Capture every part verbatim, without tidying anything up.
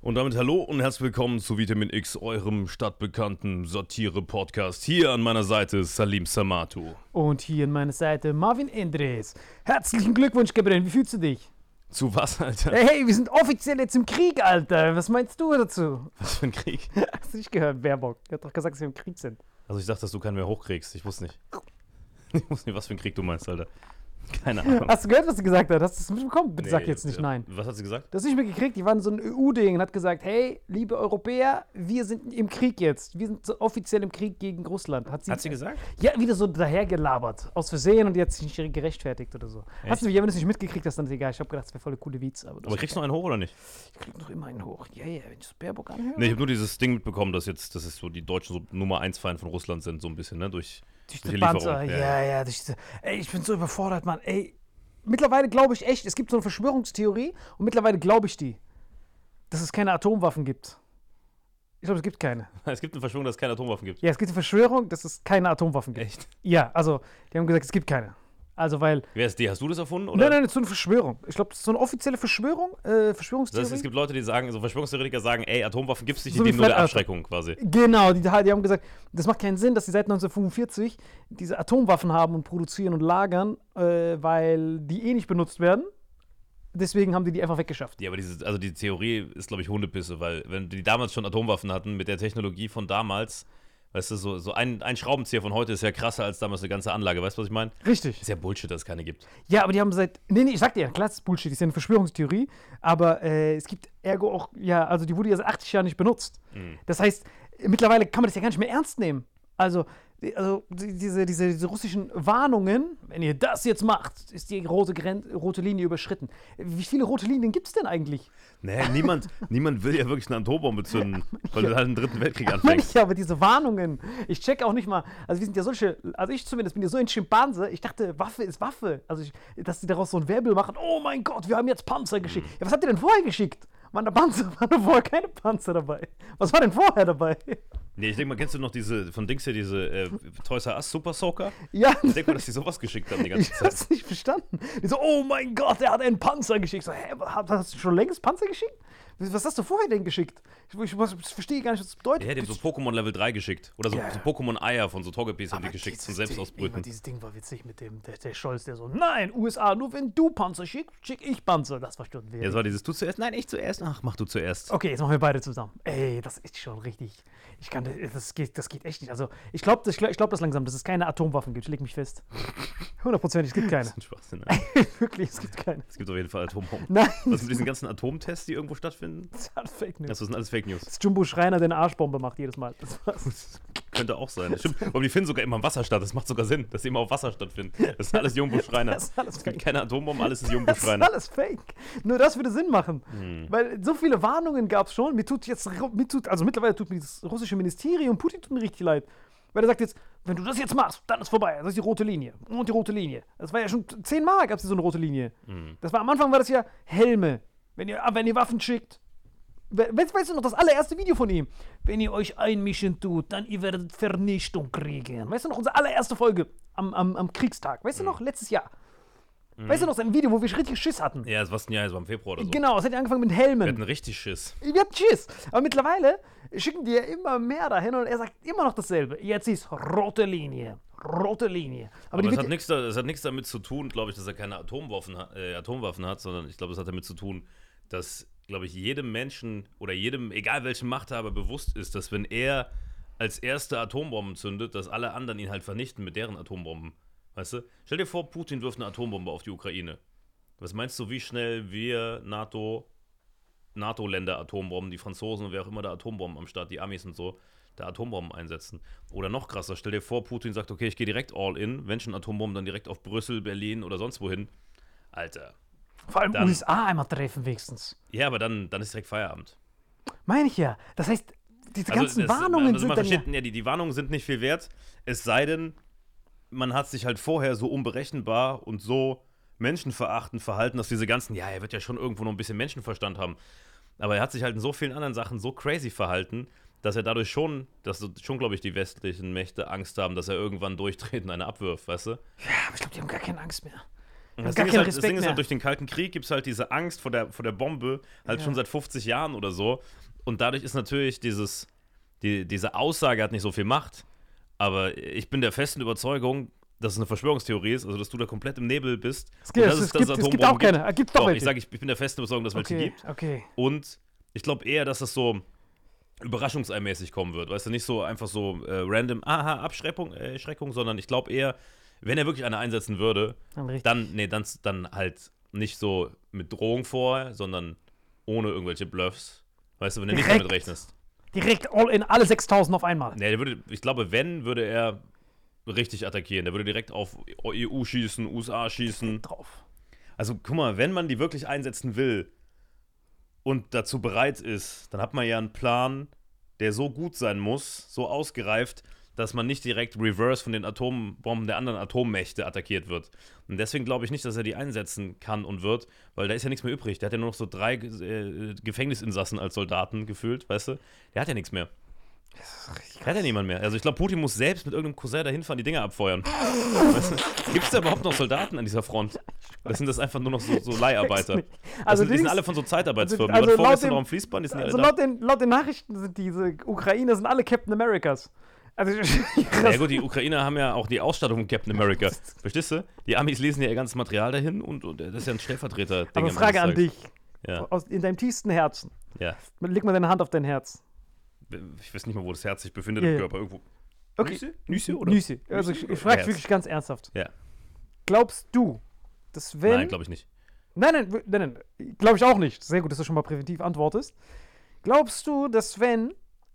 Und damit hallo und herzlich willkommen zu Vitamin X, eurem stadtbekannten Satire-Podcast. Hier an meiner Seite Salim Samatu. Und hier an meiner Seite Marvin Endres. Herzlichen Glückwunsch, Gabriel. Wie fühlst du dich? Zu was, Alter? Hey, hey, wir sind offiziell jetzt im Krieg, Alter. Was meinst du dazu? Was für ein Krieg? Hast du nicht gehört, Baerbock? Er hat doch gesagt, dass wir im Krieg sind. Also ich dachte, dass du keinen mehr hochkriegst. Ich wusste nicht. Ich wusste nicht, was für ein Krieg du meinst, Alter. Keine Ahnung. Hast du gehört, was sie gesagt hat? Hast du es mitbekommen? Bitte Nee, sag jetzt nicht ja. nein. Was hat sie gesagt? Das hast du nicht mehr gekriegt. Die waren so ein E U-Ding und hat gesagt, hey, liebe Europäer, wir sind im Krieg jetzt. Wir sind so offiziell im Krieg gegen Russland. Hat sie, Hat sie gesagt? Ja, wieder so dahergelabert. Aus Versehen und die hat sich nicht gerechtfertigt oder so. Echt? Hast du, ja, wenn du es nicht mitgekriegt hast, dann ist egal. Ich hab gedacht, das wäre voll eine coole Witz. Aber, Aber kriegst du noch einen hoch oder nicht? Ich krieg noch immer einen hoch. Ja, ja, wenn ich das Baerbock anhöre. Nee, ich habe nur dieses Ding mitbekommen, dass jetzt, das ist so, die Deutschen so Nummer eins Feind von Russland sind, so ein bisschen, ne? Durch, Durch durch die die Panzer. Lieferung. Ja, ja, ja. Durch diese, ey, ich bin so überfordert, Mann. Ey, mittlerweile glaube ich echt, es gibt so eine Verschwörungstheorie und mittlerweile glaube ich die, dass es keine Atomwaffen gibt. Ich glaube, es gibt keine. Es gibt eine Verschwörung, dass es keine Atomwaffen gibt. Ja, es gibt eine Verschwörung, dass es keine Atomwaffen gibt. Echt? Ja, also, die haben gesagt, es gibt keine. Also, weil. Wer ist die? Hast du das erfunden? Oder? Nein, nein, das ist so eine Verschwörung. Ich glaube, das ist so eine offizielle Verschwörung, äh, Das Verschwörungstheorie. heißt, es gibt Leute, die sagen, so Verschwörungstheoretiker sagen, ey, Atomwaffen gibt es nicht, die So wie dienen nur der Flat Earther. Abschreckung quasi. Genau, die, die haben gesagt, das macht keinen Sinn, dass sie seit neunzehnhundertfünfundvierzig diese Atomwaffen haben und produzieren und lagern, äh, weil die eh nicht benutzt werden. Deswegen haben die die einfach weggeschafft. Ja, aber diese, also die Theorie ist, glaube ich, Hundepisse, weil wenn die damals schon Atomwaffen hatten, mit der Technologie von damals, weißt du, so, so ein, ein Schraubenzieher von heute ist ja krasser als damals eine ganze Anlage, weißt du, was ich meine? Richtig. Ist ja Bullshit, dass es keine gibt. Ja, aber die haben seit. Nee, nee, ich sag dir ja, klar, das ist Bullshit, das ist ja eine Verschwörungstheorie. Aber äh, es gibt ergo auch, ja, also die wurde ja seit achtzig Jahren nicht benutzt. Mhm. Das heißt, mittlerweile kann man das ja gar nicht mehr ernst nehmen. Also, die- also die- diese, diese, diese russischen Warnungen, wenn ihr das jetzt macht, ist die rote, Gren rote Linie überschritten. Wie viele rote Linien gibt es denn eigentlich? Nee, niemand, niemand will ja wirklich eine Atombombe zünden, weil du halt einen dritten Weltkrieg Meine anfängst. ich ja, aber diese Warnungen, ich check auch nicht mal, also wir sind ja solche, also ich zumindest bin ja so ein Schimpanse, ich dachte, Waffe ist Waffe. Also, ich, dass die daraus so ein Werbel machen, oh mein Gott, wir haben jetzt Panzer geschickt. Ja, was habt ihr denn vorher geschickt? Waren da Panzer, waren da vorher keine Panzer dabei? Was war denn vorher dabei? Nee, ich denke mal, kennst du noch diese, von Dings hier, diese äh, Toys R Us Super Soaker? Ja, Ich denke mal, dass die sowas geschickt haben die ganze ich Zeit. hab's nicht verstanden. Die so, oh mein Gott, er hat einen Panzer geschickt. So, hä, hast hast du schon längst Panzer geschickt? Was hast du vorher denn geschickt? Ich, ich, ich verstehe gar nicht, was das bedeutet. Ja, die haben so Pokémon Level drei geschickt. Oder so, Ja, ja. so Pokémon-Eier von so Togepi's haben die Aber geschickt zum dieses Ding- Selbstausbrüten. immer Dieses Ding war witzig mit dem, der, der Scholz, der so, nein, U S A, nur wenn du Panzer schickst, schick ich Panzer. Das war schon Ja, das war dieses, du zuerst? Nein, ich zuerst. Ach, mach du zuerst. Okay, jetzt machen wir beide zusammen. Ey, das ist schon richtig. Ich kann, das geht, das geht echt nicht. Also, ich glaube das, ich glaub, ich glaub das langsam, dass es keine Atomwaffen gibt. Ich leg mich fest. Hundertprozentig, es gibt keine. Das ist ein Schwachsinn. Alter. Wirklich, es gibt keine. Es gibt auf jeden Fall Atombomben. Nein, Was mit diesen ganzen Atomtests, die irgendwo stattfinden? das ist alles Fake News. Das sind alles Fake News. Das Jumbo Schreiner, der eine Arschbombe macht jedes Mal. Das war's. Könnte auch sein. Das stimmt. Aber die finden sogar immer im Wasser statt. Das macht sogar Sinn, dass sie immer auf Wasser stattfinden. Das sind alles Jumbo Schreiner. Das ist alles Es gibt Fake. keine Atombomben, alles ist Jumbo Das ist Schreiner. alles Fake. Nur das würde Sinn machen. Hm. Weil so viele Warnungen gab es schon. Mir tut jetzt, mir tut, also mittlerweile tut mir das russische Ministerium, Putin tut mir richtig leid. Weil er sagt jetzt, wenn du das jetzt machst, dann ist vorbei. Das ist die rote Linie. Und die rote Linie. Das war ja schon zehnmal gab es so eine rote Linie. Hm. Das war am Anfang war das ja Helme. Wenn ihr, wenn ihr Waffen schickt. We- Weißt, weißt du noch, das allererste Video von ihm? Wenn ihr euch einmischen tut, dann ihr werdet Vernichtung kriegen. Weißt du noch, unsere allererste Folge am, am, am Kriegstag. Weißt du noch, letztes Jahr. Weißt du noch, sein Video, wo wir richtig Schiss hatten? Ja, das war ein Jahr, das war im Februar oder so. Genau, es hat ja angefangen mit Wir Helmen. hatten richtig Schiss. Wir hatten Schiss. Aber mittlerweile schicken die ja immer mehr dahin und er sagt immer noch dasselbe. Jetzt ist rote Linie. Rote Linie. Aber, Aber die es wird hat, nichts, da- es hat nichts damit zu tun, glaube ich, dass er keine Atomwaffen, ha- äh, Atomwaffen hat, sondern ich glaube, es hat damit zu tun, dass, glaube ich, jedem Menschen oder jedem, egal welchem Machthaber, bewusst ist, dass wenn er als erster Atombomben zündet, dass alle anderen ihn halt vernichten mit deren Atombomben. Weißt du? Stell dir vor, Putin wirft eine Atombombe auf die Ukraine. Was meinst du, wie schnell wir NATO, NATO-Länder Atombomben, die Franzosen und wer auch immer da Atombomben am Start, die Amis und so, da Atombomben einsetzen? Oder noch krasser, stell dir vor, Putin sagt, okay, ich gehe direkt all in, wenn schon Atombomben, dann direkt auf Brüssel, Berlin oder sonst wohin. Alter. vor allem dann- U S A einmal treffen wenigstens. Ja, aber dann, dann ist direkt Feierabend. Meine ich ja. Das heißt, diese ganzen das- Warnungen also sind man dann ja... versteht, ja, die, die Warnungen sind nicht viel wert, es sei denn, man hat sich halt vorher so unberechenbar und so menschenverachtend verhalten, dass diese ganzen, ja, er wird ja schon irgendwo noch ein bisschen Menschenverstand haben, aber er hat sich halt in so vielen anderen Sachen so crazy verhalten, dass er dadurch schon, dass so- schon, glaube ich, die westlichen Mächte Angst haben, dass er irgendwann durchtreten eine abwirft, weißt du? Ja, aber ich glaube, die haben gar keine Angst mehr. Das, gar Ding ist, keinen halt, das Respekt Ding ist mehr. halt, durch den Kalten Krieg gibt es halt diese Angst vor der, vor der Bombe, halt Ja. schon seit fünfzig Jahren oder so. Und dadurch ist natürlich dieses, die, diese Aussage hat nicht so viel Macht. Aber ich bin der festen Überzeugung, dass es eine Verschwörungstheorie ist, also dass du da komplett im Nebel bist. Es gibt, und dass es, es, dass gibt, es gibt Atombomben auch keine. Es gibt doch Doch, welche. ich sage, ich, ich bin der festen Überzeugung, dass es welche okay, gibt. okay. Und ich glaube eher, dass es so überraschungseimäßig kommen wird. Weißt du, nicht so einfach so äh, random, aha, Abschreckung, äh, Schreckung, sondern ich glaube eher, wenn er wirklich eine einsetzen würde, Dann richtig. dann, nee, dann, dann halt nicht so mit Drohung vorher, sondern ohne irgendwelche Bluffs. Weißt du, wenn du nicht Direkt. damit rechnest. Direkt all in, alle sechstausend auf einmal. Nee, der würde, ich glaube, wenn, würde er richtig attackieren. Der würde direkt auf E U schießen, U S A schießen. Drauf. Also, guck mal, wenn man die wirklich einsetzen will und dazu bereit ist, dann hat man ja einen Plan, der so gut sein muss, so ausgereift, dass man nicht direkt reverse von den Atombomben der anderen Atommächte attackiert wird. Und deswegen glaube ich nicht, dass er die einsetzen kann und wird, weil da ist ja nichts mehr übrig. Der hat ja nur noch so drei äh, Gefängnisinsassen als Soldaten gefühlt, weißt du? Der hat ja nichts mehr. Der hat ja niemand mehr. Also ich glaube, Putin muss selbst mit irgendeinem Cousin dahin fahren, die Dinger abfeuern. Weißt du? Gibt es da überhaupt noch Soldaten an dieser Front? Oder sind das einfach nur noch so, so Leiharbeiter? nicht. Das Also sind, die sind Dings- alle von so Zeitarbeitsfirmen. also die waren laut vorgestern dem- noch am Fließband, die sind Also alle laut den, laut den Nachrichten sind diese Ukrainer sind alle Captain Americas. Also da. Ja gut, die Ukrainer haben ja auch die Ausstattung von Captain America. Verstehst du? Die Amis lesen ja ihr ganzes Material dahin und, und das ist ja ein Stellvertreter-Ding. aber am Frage Ende an des dich. Tages. Ja, Aus, in deinem tiefsten Herzen. ja. Leg mal deine Hand auf dein Herz. Ich weiß nicht mal, wo das Herz sich befindet Ja, im ja. Körper. Irgendwo. Okay. Nüsse? Nüsse oder? Nüsse. Also ich, ich frage Herz. wirklich ganz ernsthaft. Ja. Glaubst du, dass wenn... Nein, glaube ich nicht. Nein, nein, w- nein, nein. Glaube ich auch nicht. Sehr gut, dass du schon mal präventiv antwortest. Glaubst du, dass wenn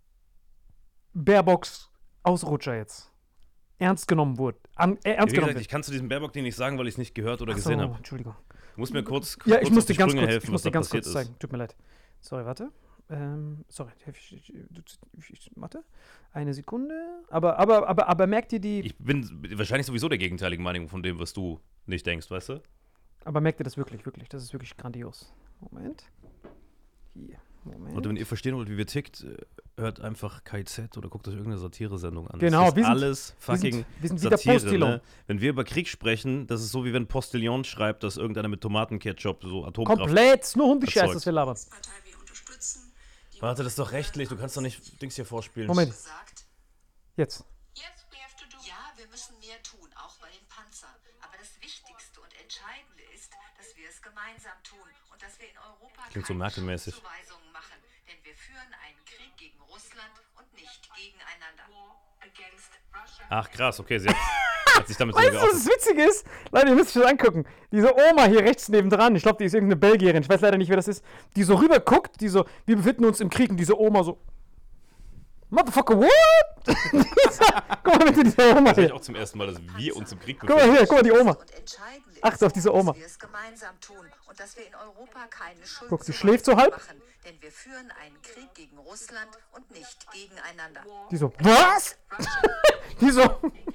Baerbocks Ausrutscher jetzt ernst genommen wurde, an, äh, ernst Wie genommen gesagt, ich wird? kann zu diesem Baerbock-Ding nicht sagen, weil ich es nicht gehört oder Ach so, gesehen habe. Entschuldigung. Du musst mir kurz, Ja, kurz ich muss auf die dir ganz Sprünge kurz, helfen, ich muss was dir da ganz passiert kurz ist. zeigen. Tut mir leid. Sorry, warte. Ähm, sorry, ich, ich, ich, ich, warte. Eine Sekunde. Aber, aber, aber, aber merkt ihr die, Ich bin wahrscheinlich sowieso der gegenteiligen Meinung von dem, was du nicht denkst, weißt du? aber merkt ihr das wirklich, wirklich? Das ist wirklich grandios. Moment. Hier, Moment. Und wenn ihr verstehen wollt, wie wir tickt, äh, hört einfach K I Z oder guckt euch irgendeine Satire-Sendung an. Genau, das ist wir sind- alles wir sind- fucking wir sind wieder Satire, Postillon. ne? Wenn wir über Krieg sprechen, das ist so, wie wenn Postillon schreibt, dass irgendeiner mit Tomatenketchup so Atomkraft... Komplett, nur Hundescheiß, erzeugt. das wir labern. Partei wir unterstützen. Die Warte, das ist doch rechtlich, du kannst doch nicht Dings hier vorspielen. Moment. gesagt, Jetzt. yes, we have to do. Ja, wir müssen mehr tun, auch bei den Panzern. Aber das Wichtigste und Entscheidende ist, dass wir es gemeinsam tun und dass wir in Europa Klingt so keine Merkel-mäßig. Schuldzuweisungen machen. Denn wir führen einen Krieg gegen Russland und nicht gegeneinander. Ach krass, okay, sie hat, hat sich damit Weißt sogar du, was das Witzige ist? Leute, ihr müsst euch das angucken. Diese Oma hier rechts nebendran, ich glaube, die ist irgendeine Belgierin, ich weiß leider nicht, wer das ist, die so rüber guckt, die so, wir befinden uns im Krieg und diese Oma so, Motherfucker, what? Guck mal bitte, diese Oma Das höre ich hier. auch zum ersten Mal, dass wir uns im Krieg Guck mal befinden. hier, guck mal, die Oma. Und entscheidend ist, Achte auf diese Oma. dass wir es gemeinsam tun und dass wir in Europa keine Schuld Guck, sie schläft so halb. machen. Denn wir führen einen Krieg gegen Russland und nicht gegeneinander. Die so, was? Die so.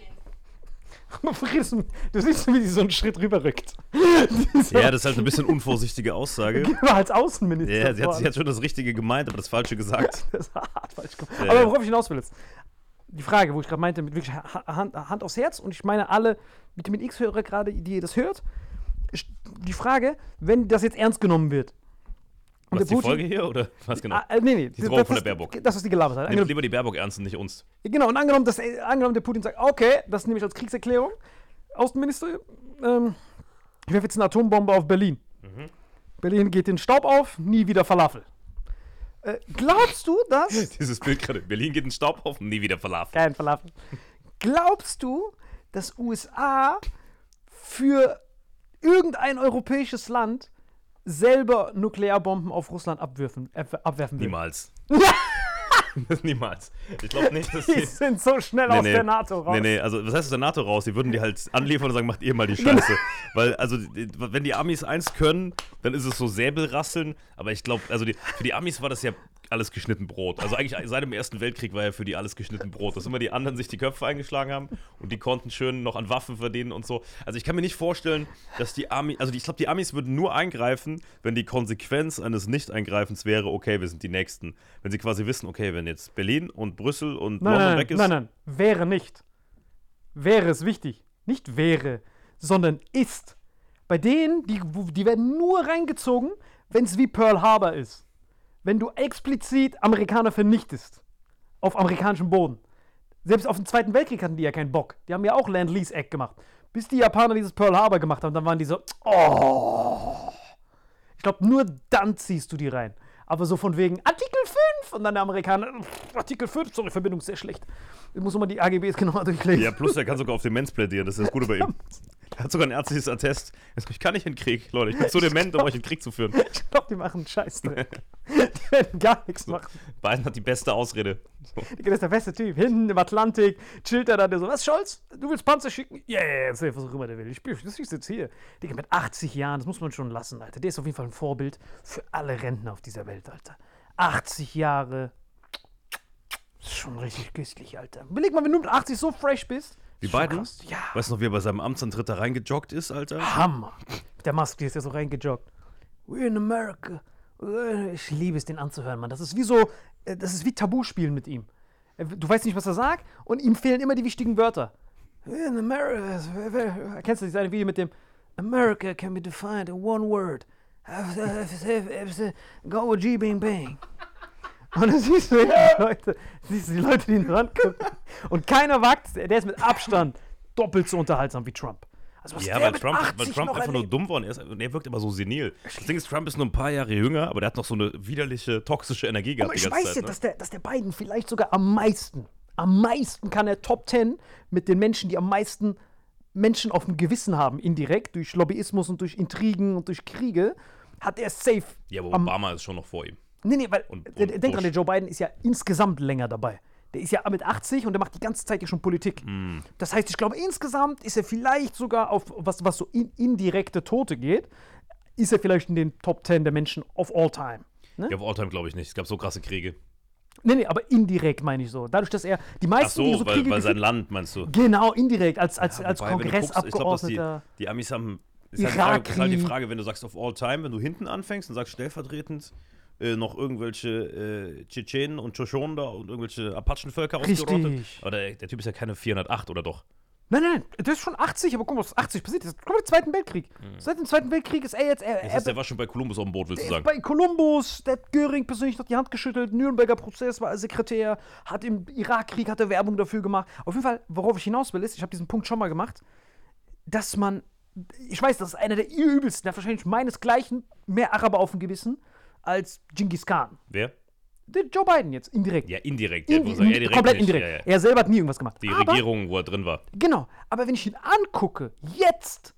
Du siehst, wie die so einen Schritt rüberrückt. Die so, Ja, das ist halt eine bisschen unvorsichtige Aussage. war als Außenminister. Ja, sie hat, vor. sie hat schon das Richtige gemeint, aber das Falsche gesagt. Das war hart falsch gemacht. Ja, Aber ja. worauf ich hinaus will jetzt. Die Frage, wo ich gerade meinte, mit wirklich Ha- Hand, Hand aufs Herz, und ich meine alle Vitamin X-Hörer gerade, die ihr das hört, ist die Frage, wenn das jetzt ernst genommen wird. Und Was, der die Putin- Folge hier oder was genau? Ah, äh, nee, nee. Die das, Drohung von das, der Baerbock. Das, was die gelabert hat. Nehmt Angenommen, lieber die Baerbock ernst und nicht uns. genau, und angenommen, dass, äh, angenommen, der Putin sagt, okay, das nehme ich als Kriegserklärung. Außenminister, ähm, ich werfe jetzt eine Atombombe auf Berlin. Mhm. Berlin geht den Staub auf, nie wieder Falafel. Äh, glaubst du, dass... Dieses Bild gerade. Berlin geht in den Staubhaufen, nie wieder Falafel. Kein Falafel. Glaubst du, dass U S A für irgendein europäisches Land selber Nuklearbomben auf Russland abwerfen, äh, abwerfen will? Niemals. Niemals. Ich glaube nicht, dass Die die. sind so schnell aus der NATO raus. Nee, nee, also was heißt aus der NATO raus? Die würden die halt anliefern und sagen, macht ihr mal die Scheiße. Genau. Weil, also, die- wenn die Amis eins können, dann ist es so Säbelrasseln. Aber ich glaube, also die, für die Amis war das ja alles geschnitten Brot. Also eigentlich seit dem Ersten Weltkrieg war ja für die alles geschnitten Brot. Dass immer die anderen sich die Köpfe eingeschlagen haben und die konnten schön noch an Waffen verdienen und so. Also ich kann mir nicht vorstellen, dass die Amis, also die, ich glaube, die Amis würden nur eingreifen, wenn die Konsequenz eines Nicht-Eingreifens wäre, okay, wir sind die Nächsten. Wenn sie quasi wissen, okay, wenn jetzt Berlin und Brüssel und Nein, London nein, weg ist. nein, nein, wäre nicht. Wäre es wichtig. Nicht wäre, sondern ist. Bei denen, die, die werden nur reingezogen, wenn es wie Pearl Harbor ist. Wenn du explizit Amerikaner vernichtest. Auf amerikanischem Boden. Selbst auf den Zweiten Weltkrieg hatten die ja keinen Bock. Die haben ja auch Land-Lease-Act gemacht. Bis die Japaner dieses Pearl Harbor gemacht haben, dann waren die so, oh. Ich glaube, nur dann ziehst du die rein. Aber so von wegen Artikel fünf und dann der Amerikaner, Artikel fünf, sorry, Verbindung ist sehr schlecht. Ich muss nochmal die A G Bs genau durchlesen. Ja, plus er kann sogar auf Demenz plädieren, das ist das Gute bei ihm. Er hat sogar ein ärztliches Attest. Ich kann nicht in den Krieg, Leute, ich bin zu dement, um euch in den Krieg zu führen. Ich glaube, die machen einen Scheißdreck. Die werden gar nichts machen. Biden hat die beste Ausrede. So. Der ist der beste Typ. Hinten im Atlantik chillt er da, der so, was, Scholz? Du willst Panzer schicken? Ja, yeah, yeah, was auch immer der will. Ich, ich, ich sitze hier. Digga, mit achtzig Jahren, das muss man schon lassen, Alter. Der ist auf jeden Fall ein Vorbild für alle Rentner auf dieser Welt, Alter. achtzig Jahre. Das ist schon richtig köstlich, Alter. Überleg mal, wenn du mit achtzig so fresh bist. Wie Biden? Ja. Weißt du noch, wie er bei seinem Amtsantritt da reingejoggt ist, Alter? Hammer. Mit der Maske ist ja so reingejoggt. We're in America. Ich liebe es, den anzuhören, Mann. Das ist wie so, das ist wie Tabuspielen mit ihm. Du weißt nicht, was er sagt und ihm fehlen immer die wichtigen Wörter. We're in America. Kennst du dieses eine Video mit dem America can be defined in one word. Go G bing bang. Und dann siehst du die Leute, siehst du die Leute, die ihn rangucken. Und keiner wagt, der ist mit Abstand doppelt so unterhaltsam wie Trump. Also was Ja, der weil mit Trump, weil achtzig Trump noch einfach nur erlebt. dumm war und er, ist, und er wirkt immer so senil. Das Ding ist, Trump ist nur ein paar Jahre jünger, aber der hat noch so eine widerliche, toxische Energie gehabt Aber die ich ganze weiß Zeit. ja, Ne? dass der, dass der Biden vielleicht sogar am meisten, am meisten kann er Top zehn mit den Menschen, die am meisten Menschen auf dem Gewissen haben, indirekt, durch Lobbyismus und durch Intrigen und durch Kriege, hat er safe. Ja, aber am, Obama ist schon noch vor ihm. Nee, nee, weil, Und- und denk dran, Bush. der Joe Biden ist ja insgesamt länger dabei. Der ist ja mit achtzig und der macht die ganze Zeit ja schon Politik. Hm. Das heißt, ich glaube, insgesamt ist er vielleicht sogar auf, was, was so in, indirekte Tote geht, ist er vielleicht in den Top zehn der Menschen of all time. Ne? Ja, auf Alltime glaube ich nicht. Es gab so krasse Kriege. Nee, nee, aber indirekt meine ich so. Dadurch, dass er die Ach meisten, die so, so weil, Kriege weil sein geführt- Land, meinst du? Genau, indirekt, als, als, als Wobei, wenn du guckst, ich glaube, dass die, Kongressabgeordneter. die Amis haben. Ist halt, die Frage, ist halt die Irakkrieg. Frage, wenn du sagst auf all time, wenn du hinten anfängst und sagst stellvertretend äh, noch irgendwelche äh, Tschetschenen und Tschoschon da und irgendwelche Apachenvölker ausgerottet. Richtig. Aber der, der Typ ist ja keine vierhundertacht, oder doch? Nein, nein, nein, der ist schon achtzig, aber guck mal, was achtzig passiert ist. Guck mal, den Zweiten Weltkrieg. Seit dem Zweiten Weltkrieg ist er jetzt. Er, Das er, heißt, der war schon bei Kolumbus auf dem Boot, willst du der ist sagen? bei Kolumbus, der hat Göring persönlich noch die Hand geschüttelt, Nürnberger Prozess war er Sekretär, hat im Irakkrieg hat er Werbung dafür gemacht. Auf jeden Fall, worauf ich hinaus will, ist, ich habe diesen Punkt schon mal gemacht, dass man, ich weiß, das ist einer der übelsten, der hat wahrscheinlich meinesgleichen mehr Araber auf dem Gewissen als Genghis Khan. Wer? Der Joe Biden jetzt, indirekt. Ja, indirekt. Ja, Indi- ich muss sagen, ja, direkt komplett nicht. indirekt. Ja, ja. Er selber hat nie irgendwas gemacht. Die aber, Regierung, wo er drin war. Genau, aber wenn ich ihn angucke, jetzt,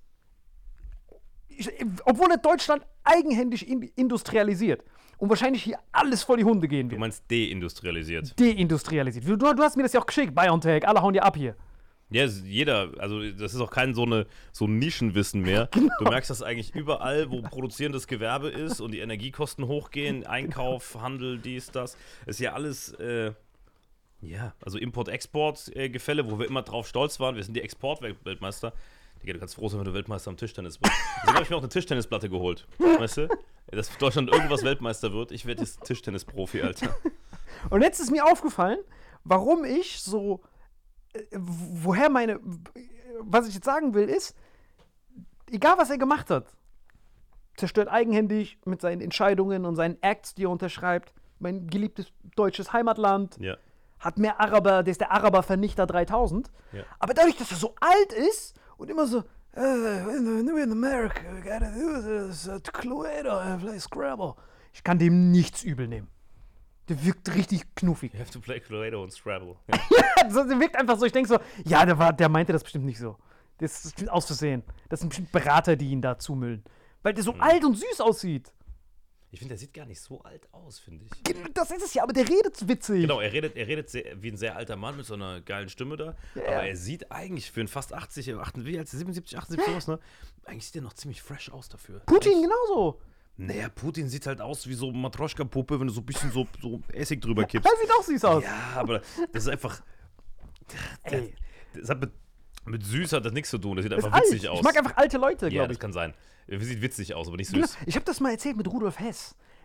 ich, obwohl er Deutschland eigenhändig in, industrialisiert und wahrscheinlich hier alles vor die Hunde gehen Du wird, meinst deindustrialisiert. deindustrialisiert. Du, du hast mir das ja auch geschickt, BioNTech, alle hauen ja ab hier. Ja, es- jeder, also das ist auch kein so, eine, so ein Nischenwissen mehr. Genau. Du merkst das eigentlich überall, wo produzierendes Gewerbe ist und die Energiekosten hochgehen, Einkauf, Handel, dies, das. Ist ja alles, äh, ja, also Import-Export-Gefälle, wo wir immer drauf stolz waren. Wir sind die Exportweltmeister. Digga, du kannst froh sein, wenn du Weltmeister am Tischtennis bist. Deswegen habe ich mir auch eine Tischtennisplatte geholt. Weißt du? Dass Deutschland irgendwas Weltmeister wird. Ich werde jetzt Tischtennis-Profi, Alter. Und jetzt ist mir aufgefallen, warum ich so, äh, woher meine, was ich jetzt sagen will, ist, egal was er gemacht hat, zerstört eigenhändig mit seinen Entscheidungen und seinen Acts, die er unterschreibt, mein geliebtes deutsches Heimatland, Ja. hat mehr Araber, der ist der Araber-Vernichter dreitausend. Ja. Aber dadurch, dass er so alt ist und immer so, uh, we're in America, we gotta do this, uh, Cluedo, uh, play Scrabble. Ich kann dem nichts übel nehmen. Der wirkt richtig knuffig. You have to play Cluedo und Scrabble. So, der wirkt einfach so, ich denke so, ja, der, war, der meinte das bestimmt nicht so. Das ist bestimmt auszusehen. Das sind bestimmt Berater, die ihn da zumüllen. Weil der so alt und süß aussieht. Ich finde, der sieht gar nicht so alt aus, finde ich. Das ist es ja, aber der redet witzig. Genau, er redet, er redet sehr, wie ein sehr alter Mann mit so einer geilen Stimme da. Ja. Aber er sieht eigentlich für einen fast achtzig, achtundsiebzig, wie alt ist er? siebenundsiebzig, achtundsiebzig sowas, ne? Eigentlich sieht er noch ziemlich fresh aus dafür. Putin Echt? genauso. Naja, Putin sieht halt aus wie so Matroschka-Puppe, wenn du so ein bisschen so, so Essig drüber kippst. Der sieht auch süß aus. Ja, aber das ist einfach. Der, Ey. das hat mit, mit süß hat das nichts zu tun. Das sieht Das ist einfach alt. witzig aus. Ich mag einfach alte Leute, ja, glaube das ich. kann sein. Er sieht witzig aus, aber nicht Genau. süß. Ich habe das mal erzählt mit Rudolf Hess.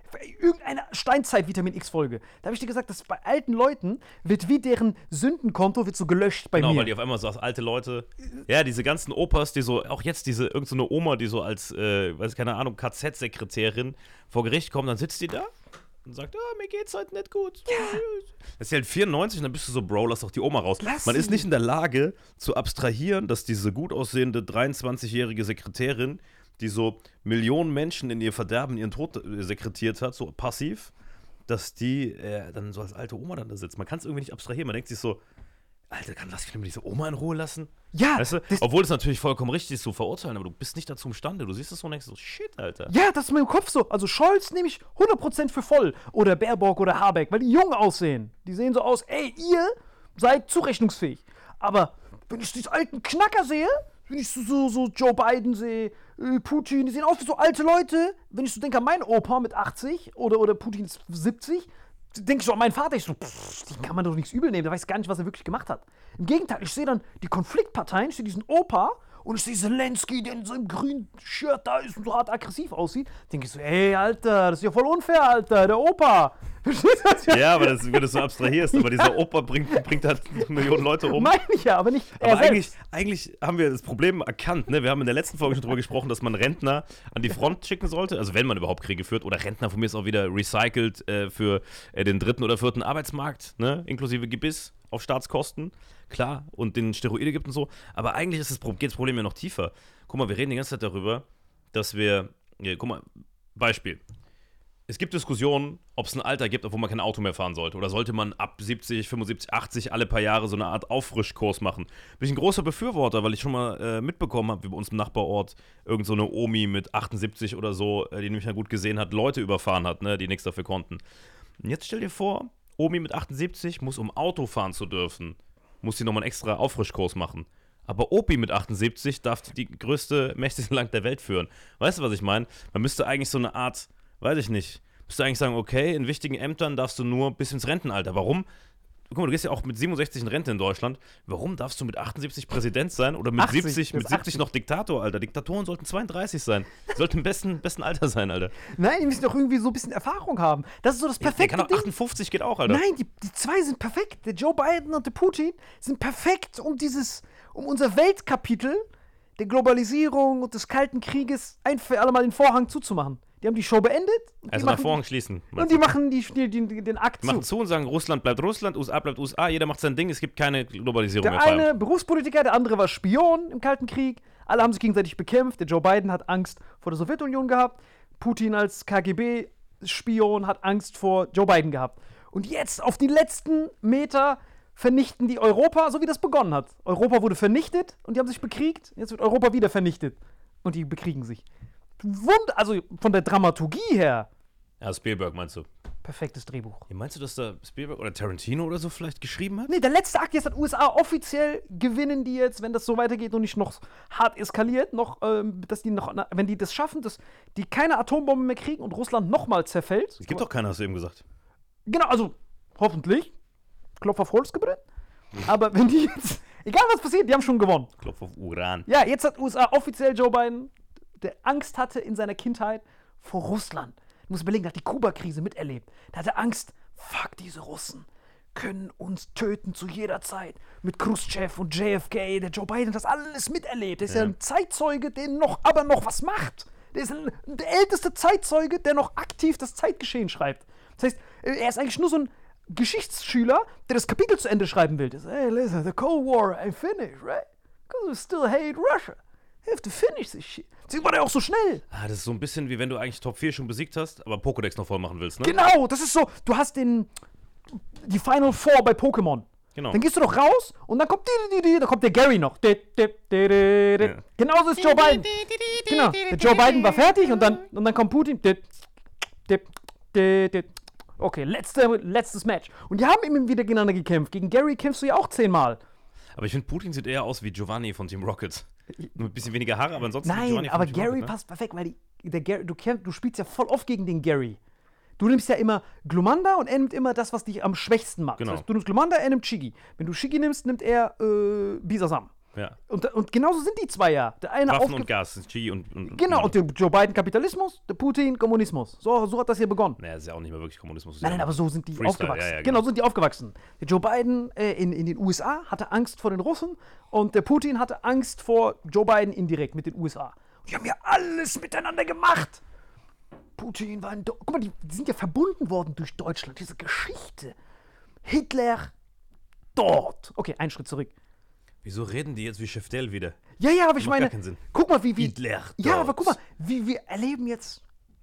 irgendeine Steinzeit-Vitamin-X-Folge. Da habe ich dir gesagt, dass bei alten Leuten wird wie deren Sündenkonto wird so gelöscht bei genau, mir. Genau, weil die auf einmal so als alte Leute, ja, diese ganzen Opas, die so, auch jetzt diese, irgend so eine Oma, die so als, äh, weiß keine Ahnung, K Z-Sekretärin vor Gericht kommt, dann sitzt die da und sagt, ah, mir geht's halt nicht gut. Ja. Das ist halt vierundneunzig und dann bist du so, Bro, lass doch die Oma raus. Lass Man sie. ist nicht in der Lage zu abstrahieren, dass diese gut aussehende dreiundzwanzigjährige Sekretärin, die so Millionen Menschen in ihr Verderben, ihren Tod äh, sekretiert hat, so passiv, dass die äh, dann so als alte Oma dann da sitzt. Man kann es irgendwie nicht abstrahieren. Man denkt sich so, Alter, kann lass ich mir diese Oma in Ruhe lassen? Ja. Weißt du? Obwohl es natürlich vollkommen richtig ist zu verurteilen, aber du bist nicht dazu imstande. Du siehst es so und denkst so, shit, Alter. Ja, das ist in meinem Kopf so. Also Scholz nehme ich hundert Prozent für voll. Oder Baerbock oder Habeck, weil die jung aussehen. Die sehen so aus, ey, ihr seid zurechnungsfähig. Aber wenn ich diese alten Knacker sehe, wenn ich so, so, so Joe Biden sehe, äh, Putin, die sehen aus wie so alte Leute. Wenn ich so denke an meinen Opa mit achtzig oder, oder Putin ist siebzig, denke ich so an meinen Vater. Ich so, pff, den kann man doch nichts übel nehmen. Der weiß gar nicht, was er wirklich gemacht hat. Im Gegenteil, ich sehe dann die Konfliktparteien, ich sehe diesen Opa und ich sehe Zelensky, der in seinem grünen Shirt da ist und so hart aggressiv aussieht. Denke ich so, ey, Alter, das ist ja voll unfair, Alter, der Opa. Verstehst du das? Ja, aber das, wenn du es so abstrahierst, aber dieser Opa bringt, bringt halt Millionen Leute um. Meine ich ja, aber nicht er Aber eigentlich, selbst. eigentlich haben wir das Problem erkannt, ne? Wir haben in der letzten Folge schon drüber gesprochen, dass man Rentner an die Front schicken sollte, also wenn man überhaupt Kriege führt, oder Rentner von mir ist auch wieder recycelt äh, für äh, den dritten oder vierten Arbeitsmarkt, ne? Inklusive Gebiss auf Staatskosten, klar, und den Steroide gibt und so, aber eigentlich ist das, geht das Problem ja noch tiefer. Guck mal, wir reden die ganze Zeit darüber, dass wir, ja, guck mal, Beispiel. Es gibt Diskussionen, ob es ein Alter gibt, obwohl man kein Auto mehr fahren sollte. Oder sollte man ab siebzig, fünfundsiebzig, achtzig alle paar Jahre so eine Art Auffrischkurs machen. Bin ich ein großer Befürworter, weil ich schon mal äh, mitbekommen habe, wie bei uns im Nachbarort irgend so eine Omi mit achtundsiebzig oder so, äh, die nämlich ja gut gesehen hat, Leute überfahren hat, ne, die nichts dafür konnten. Und jetzt stell dir vor, Omi mit achtundsiebzig muss, um Auto fahren zu dürfen, muss sie nochmal einen extra Auffrischkurs machen. Aber Opi mit achtundsiebzig darf die größte, mächtigste Land der Welt führen. Weißt du, was ich meine? Man müsste eigentlich so eine Art... Weiß ich nicht. Müsst du eigentlich sagen, okay, in wichtigen Ämtern darfst du nur bis ins Rentenalter. Warum? Guck mal, du gehst ja auch mit siebenundsechzig in Rente in Deutschland. Warum darfst du mit achtundsiebzig Präsident sein oder mit achtzig, siebzig, mit siebzig noch Diktator, Alter? Diktatoren sollten zweiunddreißig sein. Die sollten im besten, besten Alter sein, Alter. Nein, die müssen doch irgendwie so ein bisschen Erfahrung haben. Das ist so das Der perfekte kann auch Ding. achtundfünfzig geht auch, Alter. Nein, die, die zwei sind perfekt. Der Joe Biden und der Putin sind perfekt, um dieses, um unser Weltkapitel der Globalisierung und des Kalten Krieges ein für alle Mal den Vorhang zuzumachen. Die haben die Show beendet. Und Also die nach Vorhang die, schließen. Und die machen die, die, die, den Akt Die machen zu. zu und sagen, Russland bleibt Russland, U S A bleibt U S A, jeder macht sein Ding, es gibt keine Globalisierung Der mehr. eine Feierabend. Berufspolitiker, der andere war Spion im Kalten Krieg. Alle haben sich gegenseitig bekämpft. Der Joe Biden hat Angst vor der Sowjetunion gehabt. Putin als K G B-Spion hat Angst vor Joe Biden gehabt. Und jetzt auf die letzten Meter vernichten die Europa, so wie das begonnen hat. Europa wurde vernichtet und die haben sich bekriegt. Jetzt wird Europa wieder vernichtet. Und die bekriegen sich. Wund also von der Dramaturgie her. Ja, Spielberg meinst du? Perfektes Drehbuch. Ja, meinst du, dass da Spielberg oder Tarantino oder so vielleicht geschrieben hat? Nee, der letzte Akt jetzt hat U S A offiziell gewinnen die jetzt, wenn das so weitergeht und nicht noch hart eskaliert, noch, ähm, dass die noch, na, wenn die das schaffen, dass die keine Atombomben mehr kriegen und Russland nochmal zerfällt. Es gibt doch keiner, hast du eben gesagt. Genau, also hoffentlich. Klopf auf Holz gebrannt. Aber wenn die jetzt, egal was passiert, die haben schon gewonnen. Klopf auf Uran. Ja, jetzt hat U S A offiziell Joe Biden, der Angst hatte in seiner Kindheit vor Russland. Du musst überlegen, der hat die Kuba-Krise miterlebt. Da hatte Angst, fuck, diese Russen können uns töten zu jeder Zeit. Mit Khrushchev und J F K, der Joe Biden hat das alles miterlebt. Der ist ja, ja ein Zeitzeuge, der noch, aber noch was macht. Der ist ein, der älteste Zeitzeuge, der noch aktiv das Zeitgeschehen schreibt. Das heißt, er ist eigentlich nur so ein Geschichtsschüler, der das Kapitel zu Ende schreiben will. Das, hey, listen, the Cold War ain't finished, right? Because we still hate Russia. You have to finish this shit. Deswegen war der auch so schnell. Ah, das ist so ein bisschen wie wenn du eigentlich Top vier schon besiegt hast, aber Pokédex noch voll machen willst, ne? Genau, das ist so, du hast den, die Final Four bei Pokémon. Genau. Dann gehst du doch raus und dann kommt, die, die, die, dann kommt der Gary noch. Die, die, die, die, die. Ja. Genauso ist Joe Biden. Genau, der Joe Biden war fertig und dann, und dann kommt Putin. Die, die, die, die. Okay, letzte, letztes Match. Und die haben immer wieder gegeneinander gekämpft. Gegen Gary kämpfst du ja auch zehnmal. Aber ich finde, Putin sieht eher aus wie Giovanni von Team Rocket. Nur ein bisschen weniger Haare, aber ansonsten wie Nein, Giovanni von aber Team Gary Rocket, ne? passt perfekt, weil die, der Gary, du, kämpf, du spielst ja voll oft gegen den Gary. Du nimmst ja immer Glumanda und er nimmt immer das, was dich am schwächsten macht. Genau. Das heißt, du nimmst Glumanda, er nimmt Shiggy. Wenn du Shiggy nimmst, nimmt er äh, Bisasam. Ja. Und, und genauso sind die zwei ja. Der eine Waffen aufge- und Gas, Xi und, und Genau, und und der Joe Biden Kapitalismus, der Putin Kommunismus. So, so hat das hier begonnen. naja, ist ja auch nicht mehr wirklich Kommunismus. ist Nein, ja nein, aber so sind die Freestyle, aufgewachsen. ja, ja, genau. genau. so sind die aufgewachsen. Der Joe Biden äh, in, in den U S A hatte Angst vor den Russen und der Putin hatte Angst vor Joe Biden indirekt mit den U S A. Und die haben ja alles miteinander gemacht. Putin war in Do- Guck mal, die, die sind ja verbunden worden durch Deutschland. Diese Geschichte. Hitler dort. Okay, einen Schritt zurück. Wieso reden die jetzt wie Cheftel wieder? Ja, ja, aber ich Macht meine, gar keinen Sinn. guck mal, wie, wie Hitler ja, dort. aber guck mal, wie wir erleben jetzt